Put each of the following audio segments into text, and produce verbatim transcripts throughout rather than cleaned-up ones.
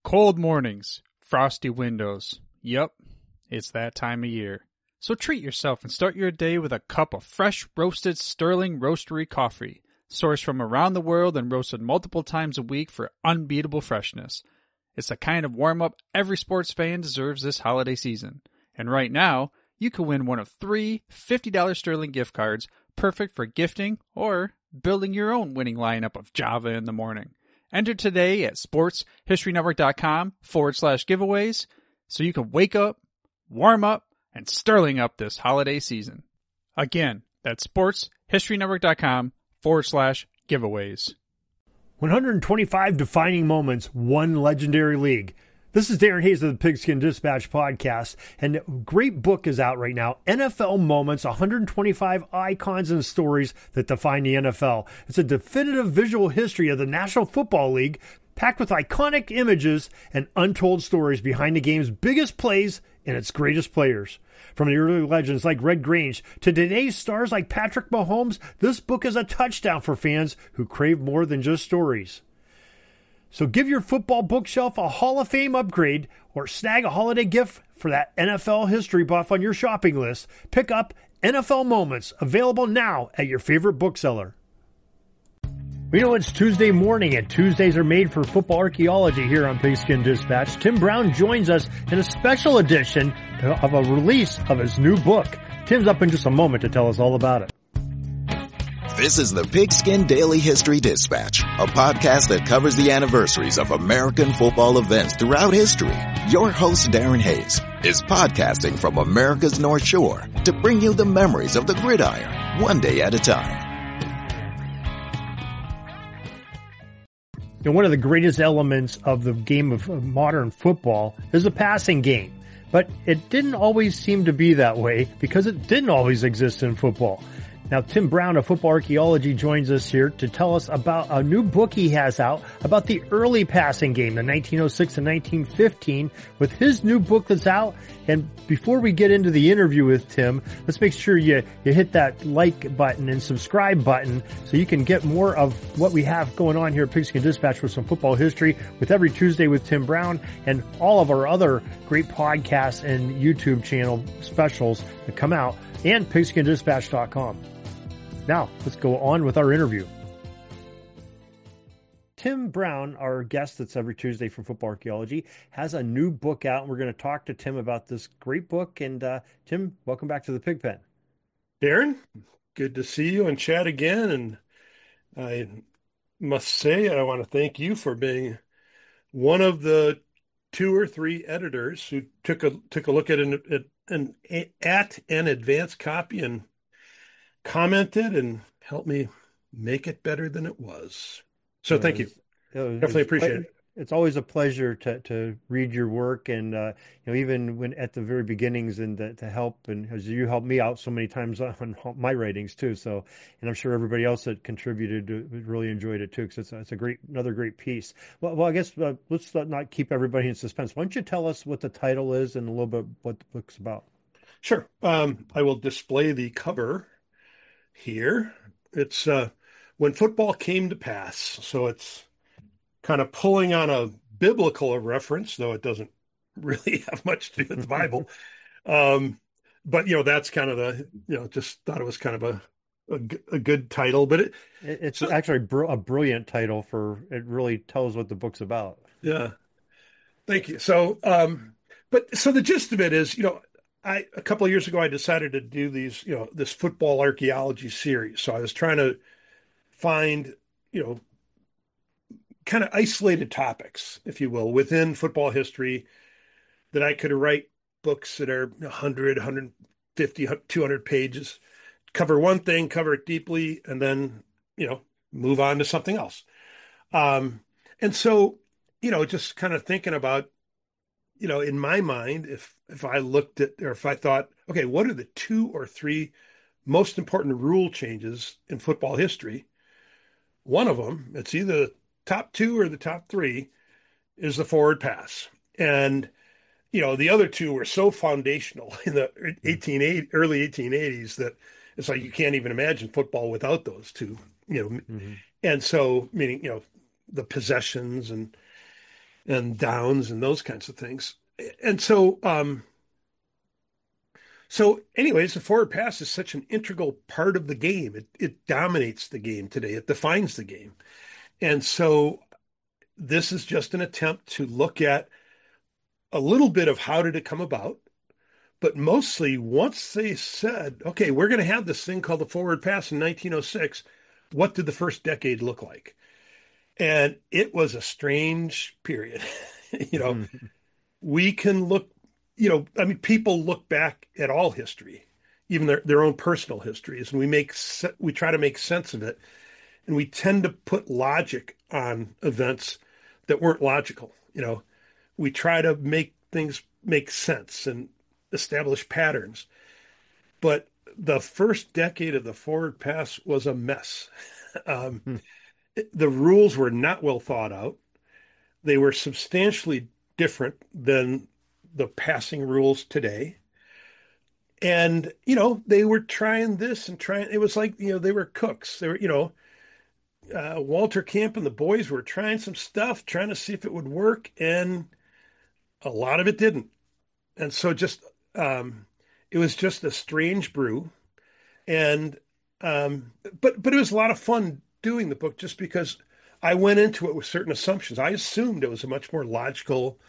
Cold mornings, frosty windows. Yup, it's that time of year. So treat yourself and start your day with a cup of fresh roasted Sterling Roastery coffee, sourced from around the world and roasted multiple times a week for unbeatable freshness. It's the kind of warm-up every sports fan deserves this holiday season. And right now, you can win one of three fifty dollars Sterling gift cards, perfect for gifting or building your own winning lineup of Java in the morning. Enter today at sportshistorynetwork.com forward slash giveaways so you can wake up, warm up, and Sterling up this holiday season. Again, that's sportshistorynetwork.com forward slash giveaways. one hundred twenty-five defining moments, one legendary league. This is Darren Hayes of the Pigskin Dispatch podcast, and a great book is out right now, N F L Moments, one hundred twenty-five Icons and Stories That Define the N F L. It's a definitive visual history of the National Football League, packed with iconic images and untold stories behind the game's biggest plays and its greatest players. From the early legends like Red Grange to today's stars like Patrick Mahomes, this book is a touchdown for fans who crave more than just stories. So give your football bookshelf a Hall of Fame upgrade or snag a holiday gift for that N F L history buff on your shopping list. Pick up N F L Moments, available now at your favorite bookseller. We know it's Tuesday morning, and Tuesdays are made for football archaeology here on Pigskin Dispatch. Tim Brown joins us in a special edition of a release of his new book. Tim's up in just a moment to tell us all about it. This is the Pigskin Daily History Dispatch, a podcast that covers the anniversaries of American football events throughout history. Your host, Darren Hayes, is podcasting from America's North Shore to bring you the memories of the gridiron, one day at a time. And one of the greatest elements of the game of modern football is the passing game. But it didn't always seem to be that way because it didn't always exist in football. Now, Tim Brown of Football Archaeology joins us here to tell us about a new book he has out about the early passing game, the nineteen oh six to nineteen fifteen, with his new book that's out. And before we get into the interview with Tim, let's make sure you, you hit that like button and subscribe button so you can get more of what we have going on here at Pigskin Dispatch with some football history with every Tuesday with Tim Brown and all of our other great podcasts and YouTube channel specials that come out, and pigskin dispatch dot com. Now, let's go on with our interview. Tim Brown, our guest that's every Tuesday from Football Archaeology, has a new book out, and we're going to talk to Tim about this great book. And uh, Tim, welcome back to the Pigpen. Darren, good to see you and chat again. And I must say, I want to thank you for being one of the two or three editors who took a took a look at an at an, at an advanced copy and commented and helped me make it better than it was. So thank you. It was, Definitely appreciate it. It's always a pleasure to, to read your work, and uh, you know, even when at the very beginnings, and to, to help, and as you helped me out so many times on my writings too. So, and I'm sure everybody else that contributed really enjoyed it too, because it's, it's a great, another great piece. Well, well I guess uh, let's not keep everybody in suspense. Why don't you tell us what the title is and a little bit what the book's about? Sure. Um, I will display the cover here. It's uh, When Football Came to Pass. So it's kind of pulling on a biblical reference, though it doesn't really have much to do with the Bible. Um, but, you know, that's kind of the, you know, just thought it was kind of a, a, a good title. But it, it's so, actually a brilliant title for, it really tells what the book's about. Yeah. Thank you. So, um, but so the gist of it is, you know, I, a couple of years ago, I decided to do these, you know, this football archaeology series. So I was trying to find, you know, kind of isolated topics, if you will, within football history that I could write books that are one hundred, one fifty, two hundred pages, cover one thing, cover it deeply, and then, you know, move on to something else. Um, and so, you know, just kind of thinking about, you know, in my mind, if if I looked at, or if I thought, okay, what are the two or three most important rule changes in football history? One of them, it's either the top two or the top three, is the forward pass. And, you know, the other two were so foundational in the eighteen eighty, early eighteen eighties that it's like you can't even imagine football without those two, you know. Mm-hmm. And so, meaning, you know, the possessions and and downs and those kinds of things. And so, um, so anyways, the forward pass is such an integral part of the game. It, it dominates the game today. It defines the game. And so this is just an attempt to look at a little bit of how did it come about, but mostly once they said, okay, we're going to have this thing called the forward pass in nineteen oh six, what did the first decade look like? And it was a strange period. you know, mm-hmm. we can look, you know, I mean, people look back at all history, even their, their own personal histories, and we make, we try to make sense of it. And we tend to put logic on events that weren't logical. You know, we try to make things make sense and establish patterns. But the first decade of the forward pass was a mess. um, hmm. The rules were not well thought out. They were substantially different than the passing rules today. And, you know, they were trying this and trying, it was like, you know, they were cooks. They were, you know, uh, Walter Camp and the boys were trying some stuff, trying to see if it would work. And a lot of it didn't. And so just, um, it was just a strange brew. And, um, but, but it was a lot of fun doing the book just because I went into it with certain assumptions. I assumed it was a much more logical,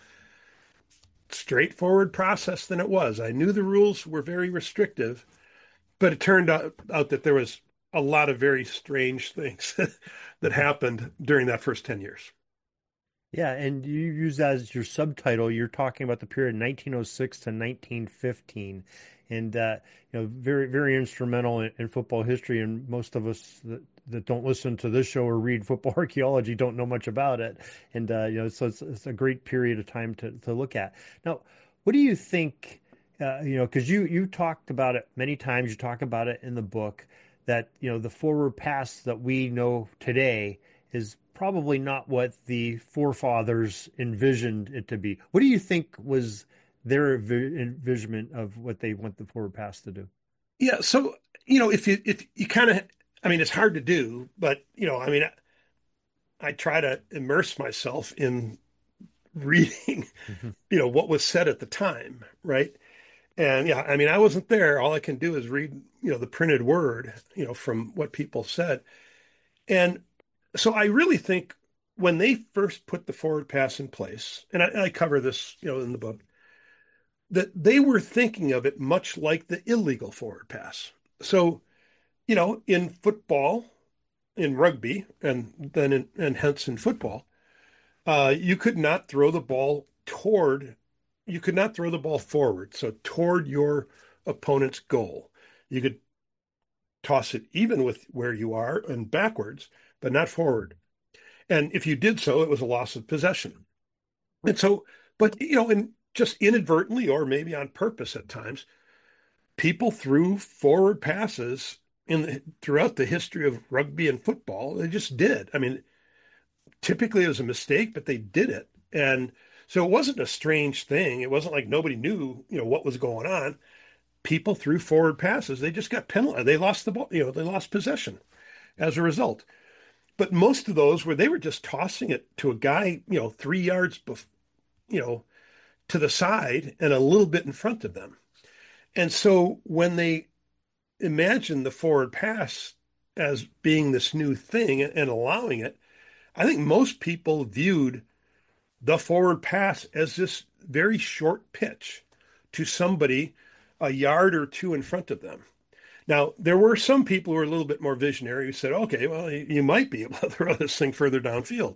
straightforward process than it was. I knew the rules were very restrictive, but it turned out, out that there was a lot of very strange things that happened during that first ten years. Yeah, and you use that as your subtitle. You're talking about the period nineteen oh six to nineteen fifteen, and uh, you know, very, very instrumental in, in football history. And most of us that, that don't listen to this show or read football archaeology don't know much about it. And uh, you know, so it's, it's a great period of time to to look at. Now, what do you think? Uh, you know, because you you talked about it many times. You talk about it in the book that you know the forward pass that we know today is probably not what the forefathers envisioned it to be. What do you think was their envisionment of what they want the forward pass to do? Yeah. So, you know, if you, if you kind of, I mean, it's hard to do, but, you know, I mean, I, I try to immerse myself in reading, mm-hmm. you know, what was said at the time. Right. And yeah, I mean, I wasn't there. All I can do is read, you know, the printed word, you know, from what people said. And so I really think when they first put the forward pass in place, and I, and I cover this, you know, in the book, that they were thinking of it much like the illegal forward pass. So, you know, in football, in rugby, and then in, and hence in football, uh, you could not throw the ball toward, you could not throw the ball forward, so toward your opponent's goal. You could toss it even with where you are and backwards, but not forward. And if you did so, it was a loss of possession. And so, but, you know, and just inadvertently or maybe on purpose at times, people threw forward passes in the, throughout the history of rugby and football. They just did. I mean, typically it was a mistake, but they did it. And so it wasn't a strange thing. It wasn't like nobody knew, you know, what was going on. People threw forward passes. They just got penalized. They lost the ball, you know, they lost possession as a result. But most of those where they were just tossing it to a guy, you know, three yards, bef- you know, to the side and a little bit in front of them. And so when they imagined the forward pass as being this new thing and allowing it, I think most people viewed the forward pass as this very short pitch to somebody a yard or two in front of them. Now, there were some people who were a little bit more visionary who said, okay, well, you might be able to throw this thing further downfield.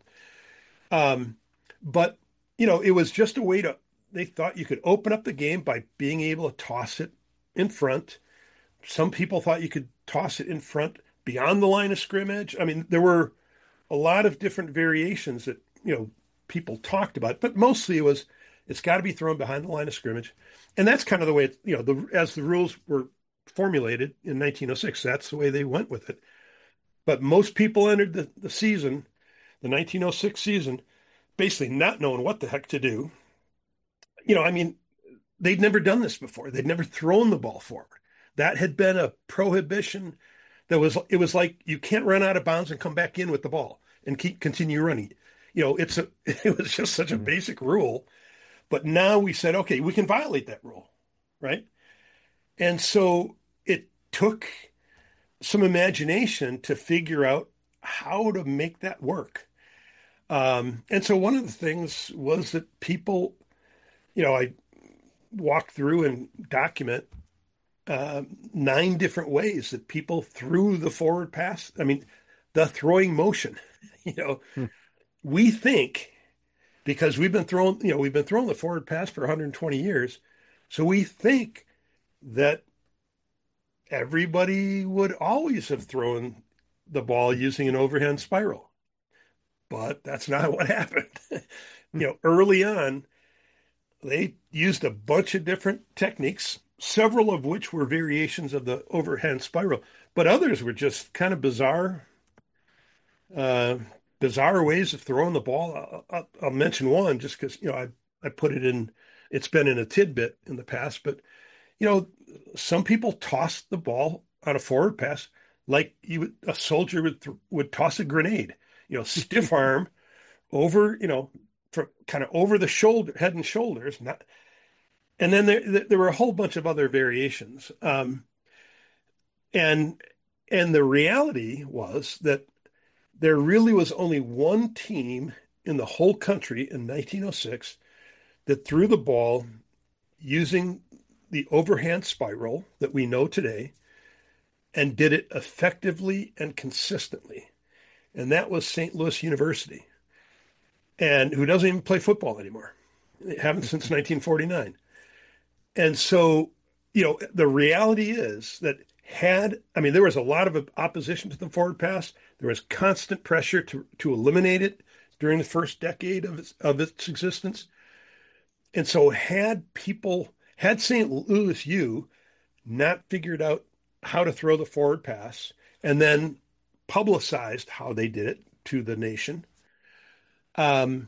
Um, but, you know, it was just a way to, they thought you could open up the game by being able to toss it in front. Some people thought you could toss it in front beyond the line of scrimmage. I mean, there were a lot of different variations that, you know, people talked about, but mostly it was, it's got to be thrown behind the line of scrimmage. And that's kind of the way, it, you know, the, as the rules were formulated in nineteen oh six, that's the way they went with it. But most people entered the, the season, the nineteen oh six season, basically not knowing what the heck to do. You know, I mean, they'd never done this before. They'd never thrown the ball forward. That had been a prohibition. That was, it was like, you can't run out of bounds and come back in with the ball and keep continue running. You know, it's a, it was just such a basic rule. But now we said, okay, we can violate that rule, right? And so it took some imagination to figure out how to make that work. Um, and so one of the things was that people, you know, I walk through and document uh, nine different ways that people threw the forward pass. I mean, the throwing motion, you know, Hmm. we think because we've been throwing, you know, we've been throwing the forward pass for one hundred twenty years. So we think that everybody would always have thrown the ball using an overhand spiral. But that's not what happened. You know, early on, they used a bunch of different techniques, several of which were variations of the overhand spiral, but others were just kind of bizarre, uh, bizarre ways of throwing the ball. I'll, I'll, I'll mention one just because, you know, I, I put it in, it's been in a tidbit in the past, but, you know, some people toss the ball on a forward pass like you would, a soldier would, th- would toss a grenade, you know, stiff arm over, you know, from kind of over the shoulder, head and shoulders. Not, and then there there were a whole bunch of other variations. Um, and and the reality was that there really was only one team in the whole country in nineteen oh six that threw the ball using the overhand spiral that we know today and did it effectively and consistently. And that was Saint Louis University, and who doesn't even play football anymore. They haven't since nineteen forty-nine. And so, you know, the reality is that had, I mean, there was a lot of opposition to the forward pass. There was constant pressure to, to eliminate it during the first decade of its, of its existence. And so had people, had Saint Louis U not figured out how to throw the forward pass and then publicized how they did it to the nation, um,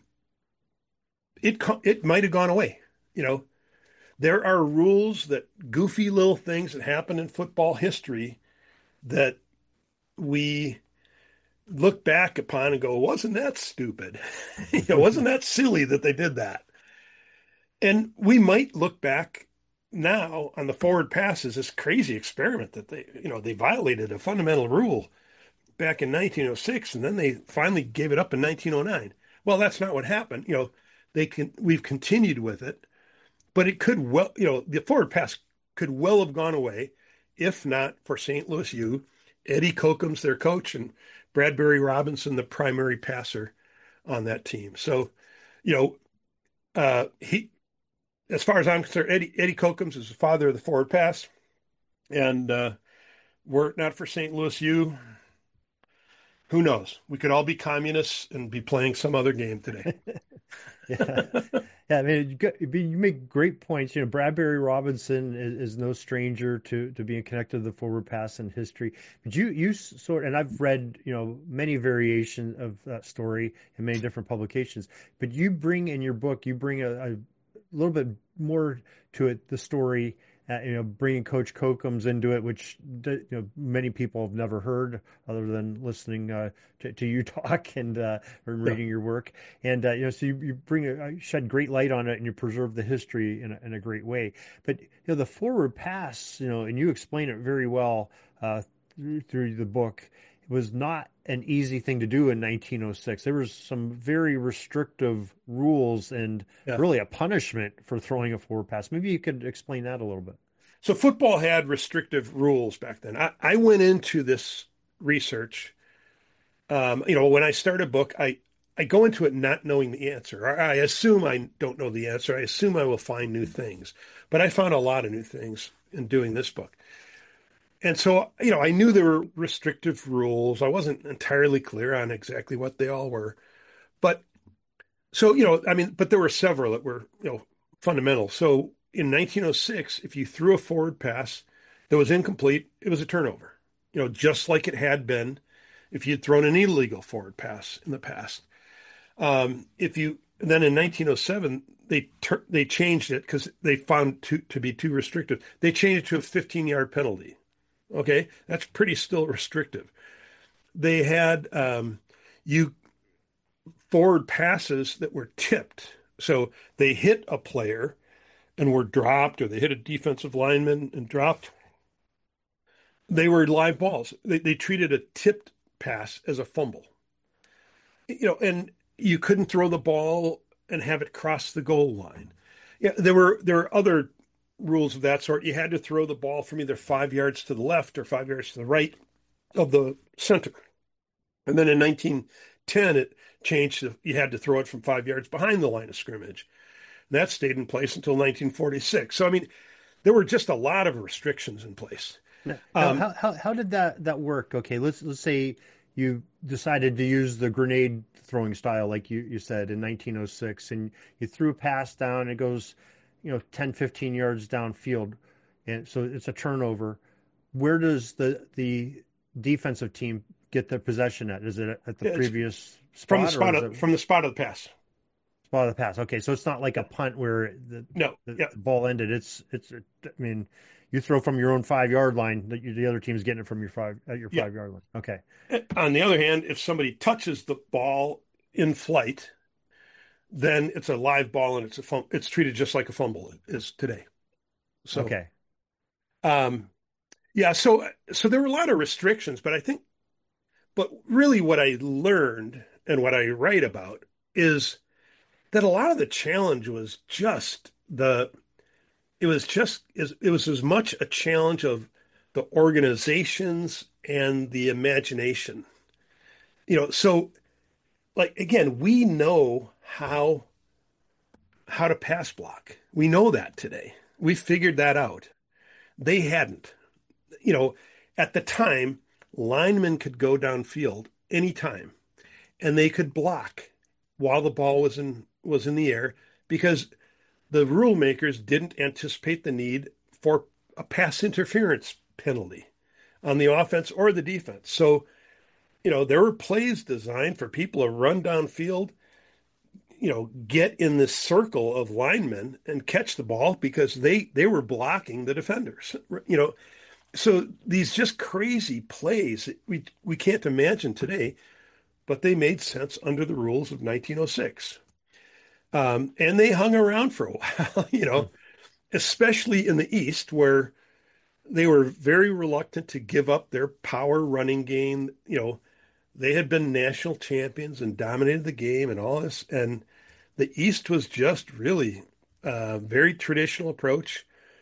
it it might have gone away. You know, there are rules, that goofy little things that happen in football history that we look back upon and go, wasn't that stupid? You know, wasn't that silly that they did that? And we might look back now on the forward pass as this crazy experiment that they, you know, they violated a fundamental rule back in nineteen oh six, and then they finally gave it up in nineteen oh nine. Well, that's not what happened. You know, they can, we've continued with it, but it could well, you know, the forward pass could well have gone away if not for Saint Louis U, Eddie Kokums, their coach, and Bradbury Robinson, the primary passer on that team. So, you know, uh, he, as far as I'm concerned, Eddie, Eddie Kokums is the father of the forward pass. And uh, were it not for Saint Louis U, who knows? We could all be communists and be playing some other game today. Yeah. Yeah, I mean, you, got, you make great points. You know, Bradbury Robinson is, is no stranger to to being connected to the forward pass in history. But you you sort, and I've read, you know, many variations of that story in many different publications. But you bring in your book, you bring a, a little bit more to it, the story. Uh, you know, bringing Coach Kokums into it, which you know many people have never heard other than listening uh, to, to you talk and uh, or reading yeah. your work. And uh, you know, so you, you bring a, shed great light on it, and you preserve the history in a, in a great way. But you know, the forward pass, you know, and you explain it very well uh, through, through the book. It was not an easy thing to do in nineteen oh six. There was some very restrictive rules and yeah. really a punishment for throwing a forward pass. Maybe you could explain that a little bit. So football had restrictive rules back then. I, I went into this research. Um, you know, when I start a book, I, I go into it not knowing the answer. I assume I don't know the answer. I assume I will find new things. But I found a lot of new things in doing this book. And so, you know, I knew there were restrictive rules. I wasn't entirely clear on exactly what they all were. But so, you know, I mean, but there were several that were, you know, fundamental. So in nineteen oh six, if you threw a forward pass that was incomplete, it was a turnover, you know, just like it had been if you'd thrown an illegal forward pass in the past. Um, if you, then in nineteen oh seven, they ter- they changed it because they found to, to be too restrictive. They changed it to a fifteen-yard penalty. Okay, that's pretty still restrictive. They had um, you forward passes that were tipped. So they hit a player and were dropped, or they hit a defensive lineman and dropped. They were live balls. They, they treated a tipped pass as a fumble. You know, and you couldn't throw the ball and have it cross the goal line. Yeah, there were there were other rules of that sort. You had to throw the ball from either five yards to the left or five yards to the right of the center. And then in nineteen ten, it changed. You had to throw it from five yards behind the line of scrimmage. And that stayed in place until nineteen forty-six. So, I mean, there were just a lot of restrictions in place. Now, um, how, how how did that, that work? Okay, let's let's say you decided to use the grenade throwing style, like you, you said, in nineteen oh six, and you threw a pass down, it goes, you know, ten, fifteen yards downfield, and so it's a turnover. Where does the the defensive team get the possession at? Is it at the it's previous spot? From the spot, of, it... from the spot of the pass. Spot of the pass. Okay, so it's not like a punt where the, no, the, yeah. the ball ended. It's it's. I mean, you throw from your own five yard line. The, the other team's getting it from your five at your yeah. five yard line. Okay. On the other hand, if somebody touches the ball in flight, then it's a live ball and it's a fum- it's treated just like a fumble is today. So okay. Um, yeah. So so there were a lot of restrictions, but I think, but really what I learned and what I write about is that a lot of the challenge was just the, it was just, it was as much a challenge of the organizations and the imagination. You know, so like, again, we know how, how to pass block. We know that today. We figured that out. They hadn't. You know, at the time, linemen could go downfield anytime and they could block while the ball was in was in the air because the rule makers didn't anticipate the need for a pass interference penalty on the offense or the defense. So, you know, there were plays designed for people to run downfield, you know, get in this circle of linemen and catch the ball because they they were blocking the defenders, you know. So these just crazy plays we we can't imagine today, but they made sense under the rules of nineteen oh six. Um, and they hung around for a while, you know, especially in the East where they were very reluctant to give up their power running game. You know, they had been national champions and dominated the game and all this. And the East was just really a very traditional approach.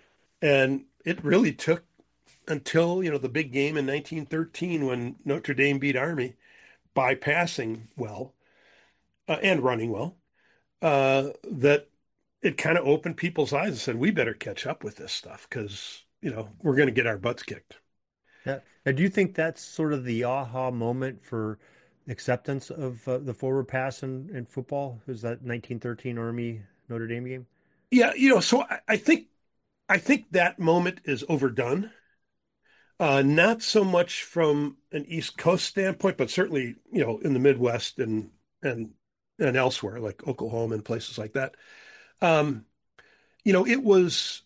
And it really took until, you know, the big game in nineteen thirteen when Notre Dame beat Army by passing well uh, and running well, uh, that it kind of opened people's eyes and said, we better catch up with this stuff because, you know, we're going to get our butts kicked. Yeah. Now, do you think that's sort of the aha moment for acceptance of uh, the forward pass in, in football? Is that nineteen thirteen Army Notre Dame game? Yeah. You know, so I, I think, I think that moment is overdone. Uh, not so much from an East Coast standpoint, but certainly, you know, in the Midwest and and and elsewhere, like Oklahoma and places like that. Um, you know, it was,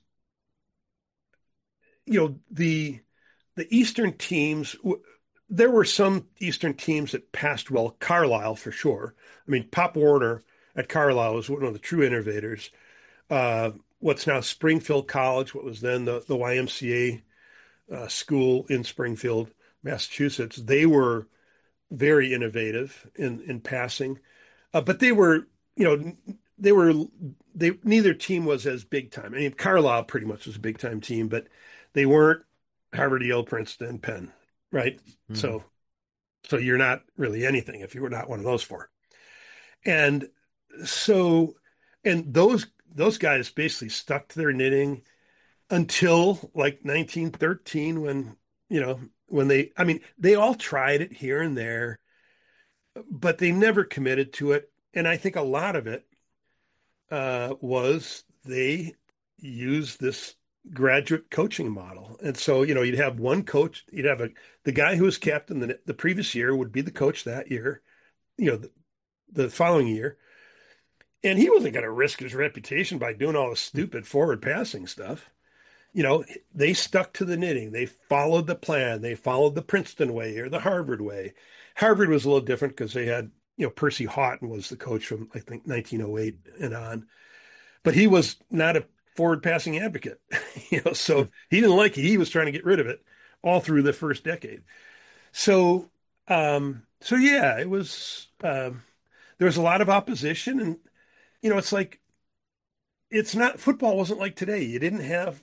you know, the the Eastern teams. There were some Eastern teams that passed well. Carlisle, for sure. I mean, Pop Warner at Carlisle was one of the true innovators. Uh, what's now Springfield College, what was then the the Y M C A. Uh, school in Springfield, Massachusetts. They were very innovative in in passing, uh, but they were, you know, they were they neither team was as big time. I mean, Carlisle pretty much was a big time team, but they weren't Harvard, Yale, Princeton, Penn, right? Mm-hmm. So, so you're not really anything if you were not one of those four. And so, and those those guys basically stuck to their knitting until like nineteen thirteen when, you know, when they, I mean, they all tried it here and there, but they never committed to it. And I think a lot of it uh, was they used this graduate coaching model. And so, you know, you'd have one coach, you'd have a, the guy who was captain the, the previous year would be the coach that year, you know, the, the following year. And he wasn't going to risk his reputation by doing all the stupid forward passing stuff. You know, they stuck to the knitting. They followed the plan. They followed the Princeton way or the Harvard way. Harvard was a little different because they had you know, Percy Houghton was the coach from, I think, nineteen oh eight and on. But he was not a forward passing advocate, you know, so he didn't like it. He was trying to get rid of it all through the first decade. So, um, so yeah, it was, um, there was a lot of opposition, and, you know, it's like, it's not, football wasn't like today. You didn't have,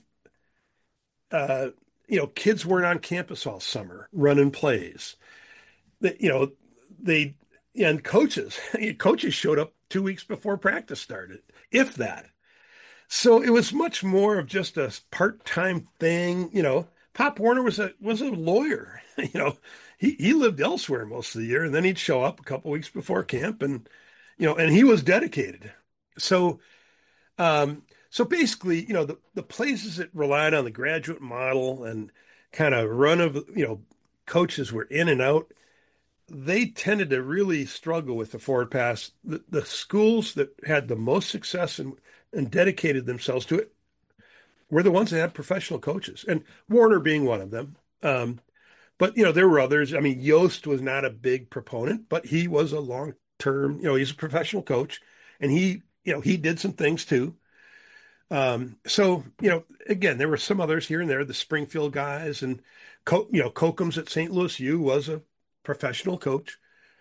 uh, you know, kids weren't on campus all summer running plays. That, you know, they, and coaches, coaches showed up two weeks before practice started, if that. So it was much more of just a part-time thing. You know, Pop Warner was a was a lawyer. You know, he, he lived elsewhere most of the year, and then he'd show up a couple weeks before camp, and you know, and he was dedicated. So, um, so basically, you know, the the places that relied on the graduate model and kind of run of you know coaches were in and out. They tended to really struggle with the forward pass. The, the schools that had the most success and, and dedicated themselves to it were the ones that had professional coaches, and Warner being one of them. Um, but, you know, there were others. I mean, Yost was not a big proponent, but he was a long-term, you know, he's a professional coach, and he, you know, he did some things too. Um, so, you know, again, there were some others here and there, the Springfield guys, and, Co- you know, Kokums at Saint Louis U was a professional coach.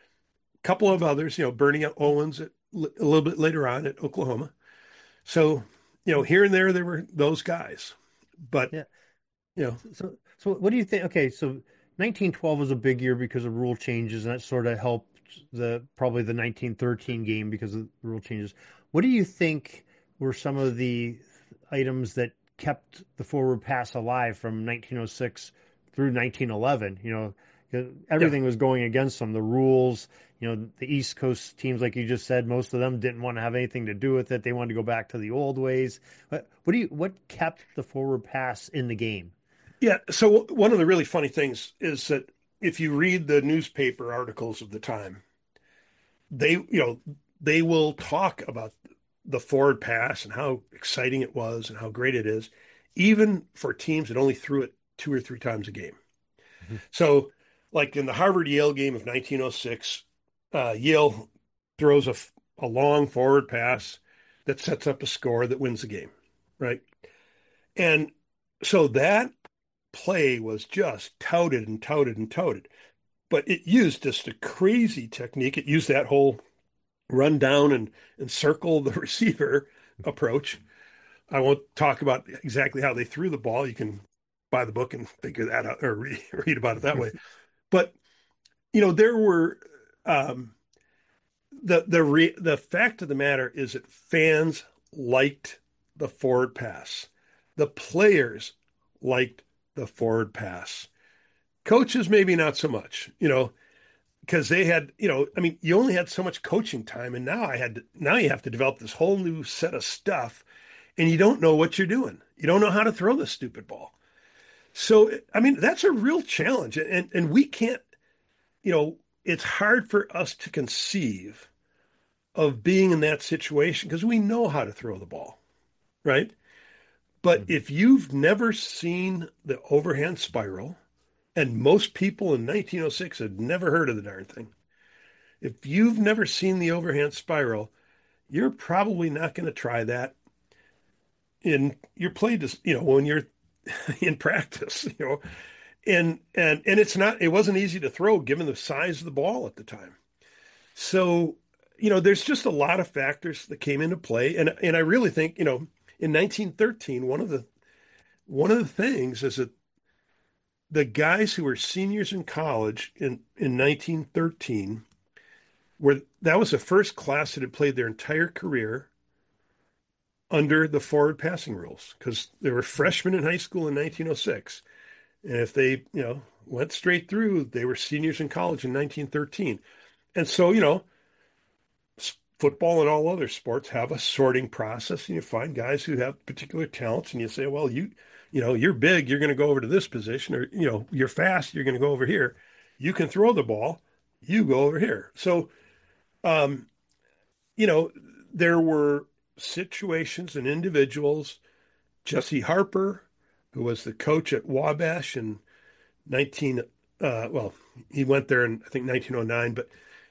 A couple of others, you know, Bernie Owens at, a little bit later on at Oklahoma. So, you know, here and there, there were those guys. But, yeah. you know. So, so what do you think? Okay, so nineteen twelve was a big year because of rule changes, and that sort of helped the probably the nineteen thirteen game because of the rule changes. What do you think were some of the items that kept the forward pass alive from nineteen oh six through nineteen eleven? You know, everything yeah. was going against them. The rules, you know, the East Coast teams, like you just said, most of them didn't want to have anything to do with it. They wanted to go back to the old ways. What, what do you? What kept the forward pass in the game? Yeah. So one of the really funny things is that if you read the newspaper articles of the time, they, you know, they will talk about the forward pass and how exciting it was and how great it is, even for teams that only threw it two or three times a game. Mm-hmm. So, like in the Harvard-Yale game of nineteen oh six, uh, Yale throws a, a long forward pass that sets up a score that wins the game, right? And so that play was just touted and touted and touted. But it used just a crazy technique. It used that whole run down and, and circle the receiver approach. I won't talk about exactly how they threw the ball. You can buy the book and figure that out, or read, read about it that way. But, you know, there were um, the the re, the fact of the matter is that fans liked the forward pass. The players liked the forward pass. Coaches, maybe not so much, you know, because they had, you know, I mean, you only had so much coaching time, and now I had to, now you have to develop this whole new set of stuff, and you don't know what you're doing. You don't know how to throw the stupid ball. So, I mean, that's a real challenge. And, and we can't, you know, it's hard for us to conceive of being in that situation because we know how to throw the ball, right? But mm-hmm. if you've never seen the overhand spiral, and most people in nineteen oh six had never heard of the darn thing, if you've never seen the overhand spiral, you're probably not going to try that in your play, you know, when you're in practice, you know, and, and, and it's not, it wasn't easy to throw given the size of the ball at the time. So, you know, there's just a lot of factors that came into play. And, and I really think, you know, in nineteen thirteen, one of the, one of the things is that the guys who were seniors in college in, in nineteen thirteen were, that was the first class that had played their entire career under the forward passing rules, because they were freshmen in high school in nineteen oh six. And if they, you know, went straight through, they were seniors in college in nineteen thirteen. And so, you know, football and all other sports have a sorting process, and you find guys who have particular talents, and you say, well, you, you know, you're big, you're going to go over to this position, or, you know, you're fast, you're going to go over here. You can throw the ball, you go over here. So, um, you know, there were situations and individuals. Jesse Harper, who was the coach at Wabash in nineteen, uh, well, he went there in, I think, nineteen oh nine, but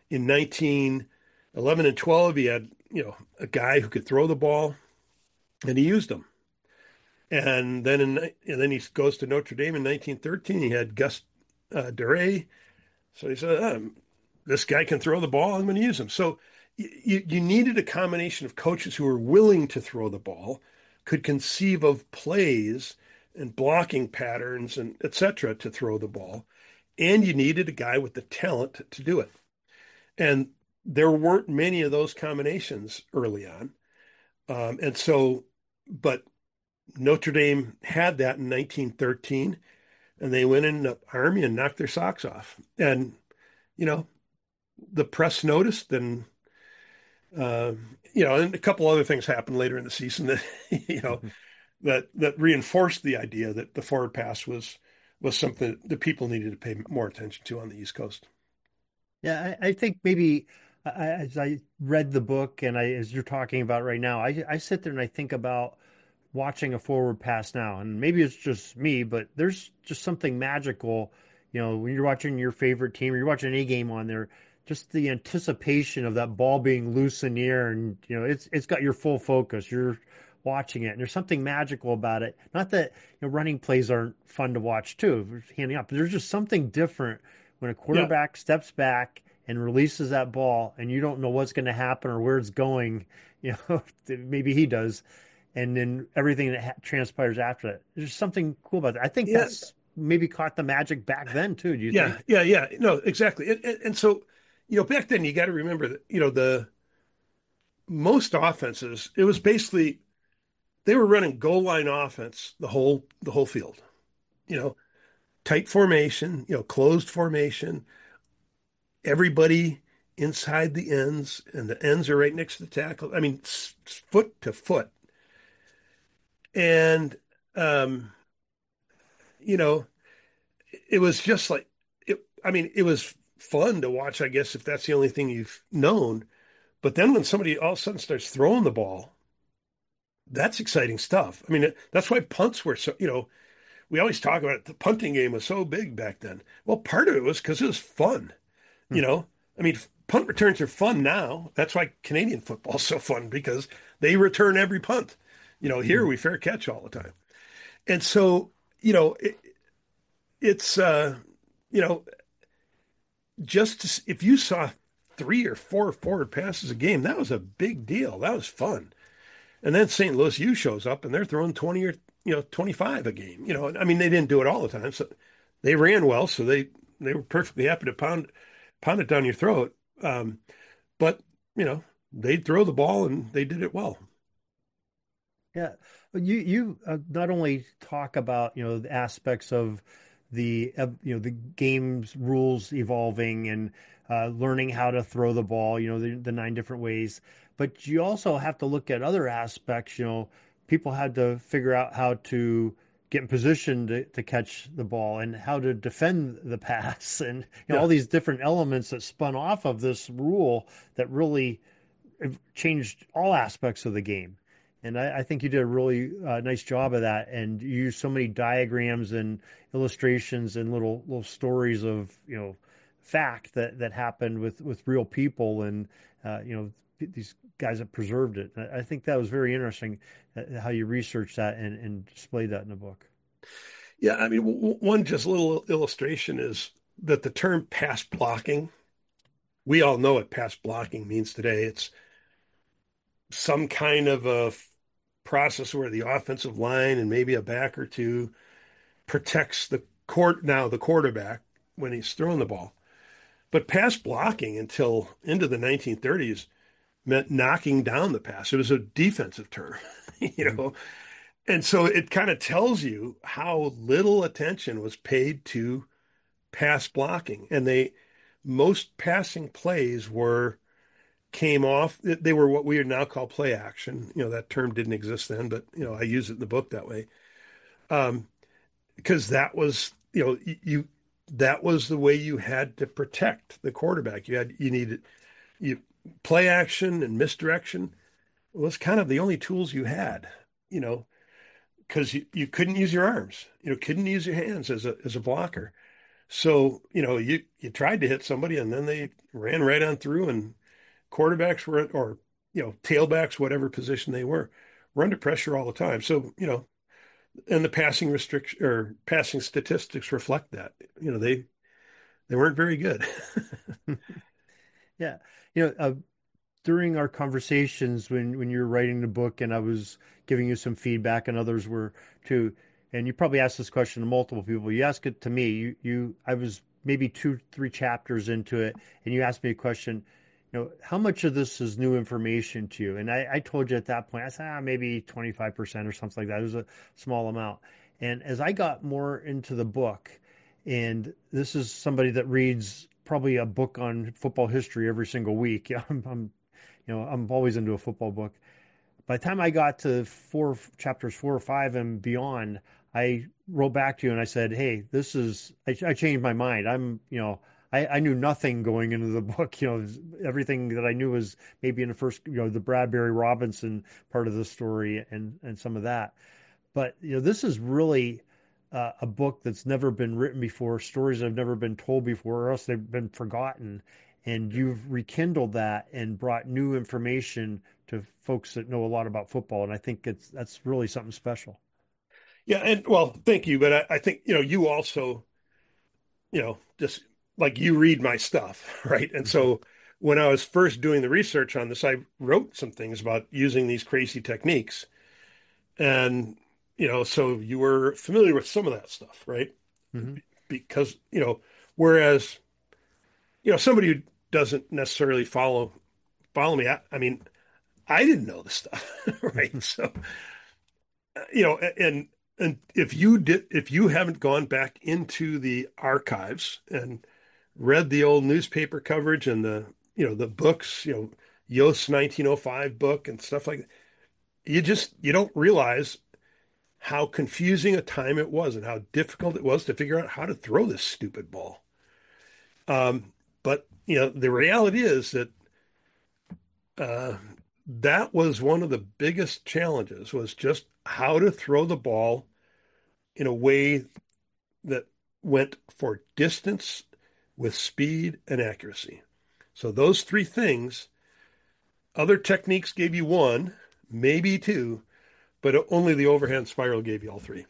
in nineteen eleven and twelve, he had, you know, a guy who could throw the ball, and he used them. And then in, and then he goes to Notre Dame in nineteen thirteen. He had Gus uh, Duray. So he said, um, this guy can throw the ball. I'm going to use him. So you, you needed a combination of coaches who were willing to throw the ball, could conceive of plays and blocking patterns and et cetera to throw the ball. And you needed a guy with the talent to do it. And there weren't many of those combinations early on. Um, and so, but Notre Dame had that in nineteen thirteen, and they went in the Army and knocked their socks off. And, you know, the press noticed, and, uh, you know, and a couple other things happened later in the season that, you know, that, that reinforced the idea that the forward pass was, was something that people needed to pay more attention to on the East Coast. Yeah, I, I think maybe I, as I read the book and I, as you're talking about right now, I, I sit there and I think about watching a forward pass now, and maybe it's just me, but there's just something magical, you know, when you're watching your favorite team or you're watching any game on there, just the anticipation of that ball being loose in the air, and you know, it's it's got your full focus. You're watching it, and there's something magical about it. Not that, you know, running plays aren't fun to watch too, handing up, but there's just something different when a quarterback yeah. steps back and releases that ball, and you don't know what's going to happen or where it's going. You know, maybe he does. And then everything that ha- transpires after that. There's something cool about that. I think yeah. that's maybe caught the magic back then too. Do you yeah, think? Yeah, yeah, yeah. No, exactly. And, and, and so, you know, back then you got to remember that, you know, the most offenses, it was basically, they were running goal line offense the whole, the whole field, you know, tight formation, you know, closed formation, everybody inside the ends, and the ends are right next to the tackle. I mean, s- foot to foot. And, um, you know, it was just like, it, I mean, it was fun to watch, I guess, if that's the only thing you've known. But then when somebody all of a sudden starts throwing the ball, that's exciting stuff. I mean, that's why punts were so, you know, we always talk about it. The punting game was so big back then. Well, part of it was because it was fun, hmm. you know, I mean, punt returns are fun now. That's why Canadian football is so fun, because they return every punt. You know, here we fair catch all the time. And so, you know, it, it's, uh, you know, just to, if you saw three or four forward passes a game, that was a big deal. That was fun. And then Saint Louis U shows up and they're throwing twenty or, you know, twenty-five a game. You know, I mean, they didn't do it all the time. So they ran well. So they, they were perfectly happy to pound, pound it down your throat. Um, but, you know, they'd throw the ball and they did it well. Yeah, you you uh, not only talk about, you know, the aspects of the uh, you know the game's rules evolving and uh, learning how to throw the ball, you know, the, the nine different ways, but you also have to look at other aspects. You know, people had to figure out how to get in position to, to catch the ball and how to defend the pass, and you know, yeah. all these different elements that spun off of this rule that really changed all aspects of the game. And I, I think you did a really uh, nice job of that, and you used so many diagrams and illustrations and little little stories of, you know, fact that, that happened with, with real people, and uh, you know, these guys that preserved it. I think that was very interesting uh, how you researched that and, and displayed that in the book. Yeah, I mean, w- one just little illustration is that the term pass blocking, we all know what pass blocking means today. It's some kind of a process where the offensive line and maybe a back or two protects the court now the quarterback when he's throwing the ball. But pass blocking until into the nineteen thirties meant knocking down the pass. It was a defensive term, you know. And so it kind of tells you how little attention was paid to pass blocking. And they most passing plays were came off, they were what we would now call play action. You know, that term didn't exist then, but, you know, I use it in the book that way. Um, because that was, you know, you, that was the way you had to protect the quarterback. You had, you needed, you play action and misdirection was kind of the only tools you had, you know, because you, you couldn't use your arms, you know, couldn't use your hands as a, as a blocker. So, you know, you, you tried to hit somebody and then they ran right on through, and quarterbacks were, or, you know, tailbacks, whatever position they were, were under pressure all the time. So, you know, and the passing restriction or passing statistics reflect that, you know, they, they weren't very good. Yeah. You know, uh, during our conversations when, when you were writing the book and I was giving you some feedback and others were too, and you probably asked this question to multiple people. You asked it to me. You, you, I was maybe two, three chapters into it, and you asked me a question, you know, how much of this is new information to you? And I, I told you at that point, I said, ah, maybe twenty-five percent or something like that. It was a small amount. And as I got more into the book, and this is somebody that reads probably a book on football history every single week. I'm, I'm you know, I'm always into a football book. By the time I got to four chapters four or five and beyond, I wrote back to you and I said, "Hey, this is." I, I changed my mind. I'm, you know, I, I knew nothing going into the book. You know, everything that I knew was maybe in the first, you know, the Bradbury Robinson part of the story and and some of that. But you know, this is really uh, a book that's never been written before, stories that have never been told before, or else they've been forgotten. And you've rekindled that and brought new information to folks that know a lot about football. And I think it's that's really something special. Yeah. And well, thank you. But I, I think, you know, you also, you know, just like you read my stuff, right? And so when I was first doing the research on this, I wrote some things about using these crazy techniques. And, you know, so you were familiar with some of that stuff, right? Mm-hmm. Because, you know, whereas, you know, somebody who doesn't necessarily follow follow me, I, I mean, I didn't know this stuff, right? So, you know, and and if you did, if you haven't gone back into the archives and read the old newspaper coverage and the, you know, the books, you know, Yost's nineteen oh five book and stuff like that, you just, you don't realize how confusing a time it was and how difficult it was to figure out how to throw this stupid ball. Um, but, you know, the reality is that uh, that was one of the biggest challenges, was just how to throw the ball in a way that went for distance with speed and accuracy. So those three things, other techniques gave you one, maybe two, but only the overhand spiral gave you all three.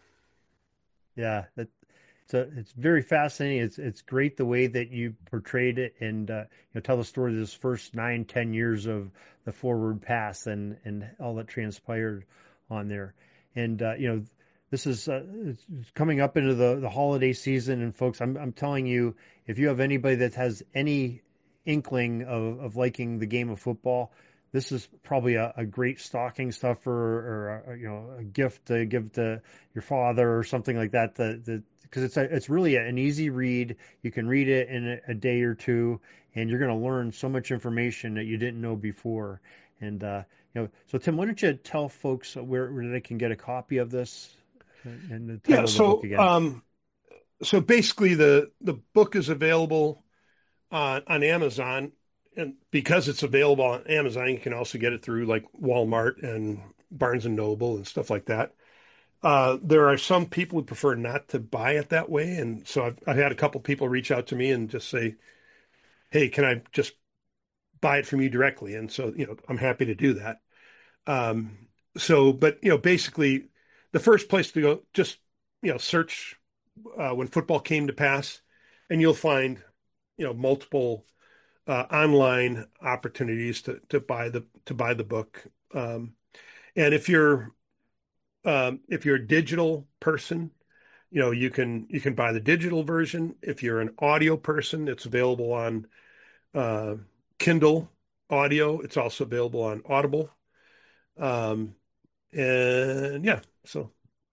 Yeah, that, so it's very fascinating. It's it's great the way that you portrayed it and uh, you know, tell the story of this first nine, ten years of the forward pass and and all that transpired on there. And uh, you know, this is uh, coming up into the, the holiday season, and folks, I'm I'm telling you, if you have anybody that has any inkling of, of liking the game of football, this is probably a, a great stocking stuffer or, or a, you know, a gift to give to your father or something like that. The the because it's a, it's really an easy read. You can read it in a, a day or two, and you're going to learn so much information that you didn't know before. And uh, you know, so Tim, why don't you tell folks where, where they can get a copy of this and the title Yeah, of the so book again? Um, so basically, the the book is available on on Amazon, and because it's available on Amazon, you can also get it through like Walmart and Barnes and Noble and stuff like that. Uh, there are some people who prefer not to buy it that way, and so I've, I've had a couple people reach out to me and just say, "Hey, can I just buy it from you directly?" And so, you know, I'm happy to do that. Um, so, but you know, basically, the first place to go, just you know, search uh, When Football Came to Pass, and you'll find, you know, multiple uh, online opportunities to to buy the to buy the book. Um, and if you're um, if you're a digital person, you know, you can you can buy the digital version. If you're an audio person, it's available on uh, Kindle Audio. It's also available on Audible. Um, and yeah, so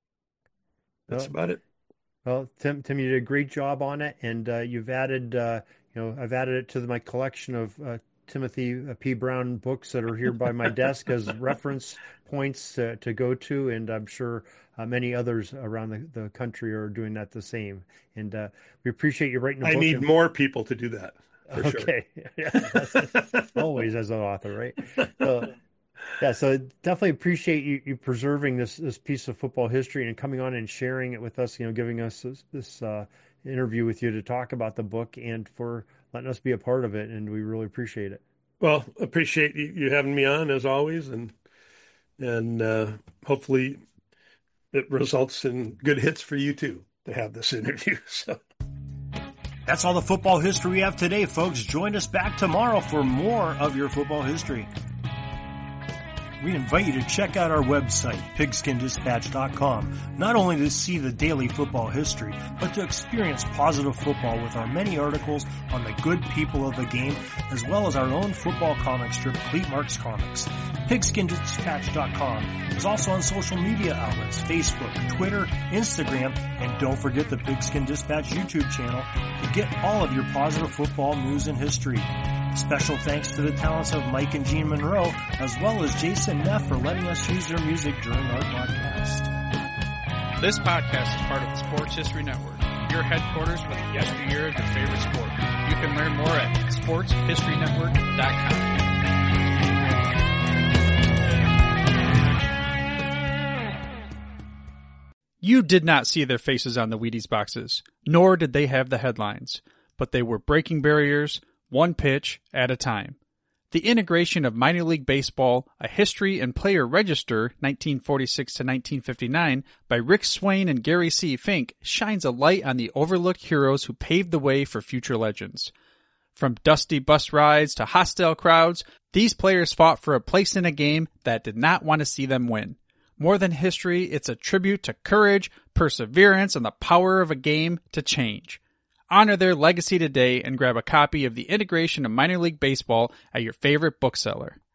that's Well, about it. well, Tim, Tim, you did a great job on it, and uh, you've added, uh, you know, I've added it to my collection of uh, Timothy P. Brown books that are here by my desk as reference points to, to go to, and I'm sure uh, many others around the, the country are doing that the same. And uh, we appreciate you writing a I book. need and... more people to do that. For okay, sure. Yeah, always as an author, right? So, yeah, so definitely appreciate you, you preserving this this piece of football history and coming on and sharing it with us. You know, giving us this, this uh, interview with you to talk about the book and for letting us be a part of it. And we really appreciate it. Well, appreciate you having me on as always. And, and uh, hopefully it results in good hits for you too, to have this interview. So. That's all the football history we have today, folks. Join us back tomorrow for more of your football history. We invite you to check out our website, pigskin dispatch dot com, not only to see the daily football history, but to experience positive football with our many articles on the good people of the game, as well as our own football comic strip, Cleat Marks Comics. pigskin dispatch dot com is also on social media outlets, Facebook, Twitter, Instagram, and don't forget the Pigskin Dispatch YouTube channel to get all of your positive football news and history. Special thanks to the talents of Mike and Gene Monroe, as well as Jason Neff for letting us use their music during our podcast. This podcast is part of the Sports History Network, your headquarters for the yesteryear of your favorite sport. You can learn more at sports history network dot com. You did not see their faces on the Wheaties boxes, nor did they have the headlines, but they were breaking barriers, one pitch at a time. The integration of minor league baseball, a history and player register, nineteen forty-six to nineteen fifty-nine, by Rick Swain and Gary C. Fink, shines a light on the overlooked heroes who paved the way for future legends. From dusty bus rides to hostile crowds, these players fought for a place in a game that did not want to see them win. More than history, it's a tribute to courage, perseverance, and the power of a game to change. Honor their legacy today and grab a copy of The Integration of Minor League Baseball at your favorite bookseller.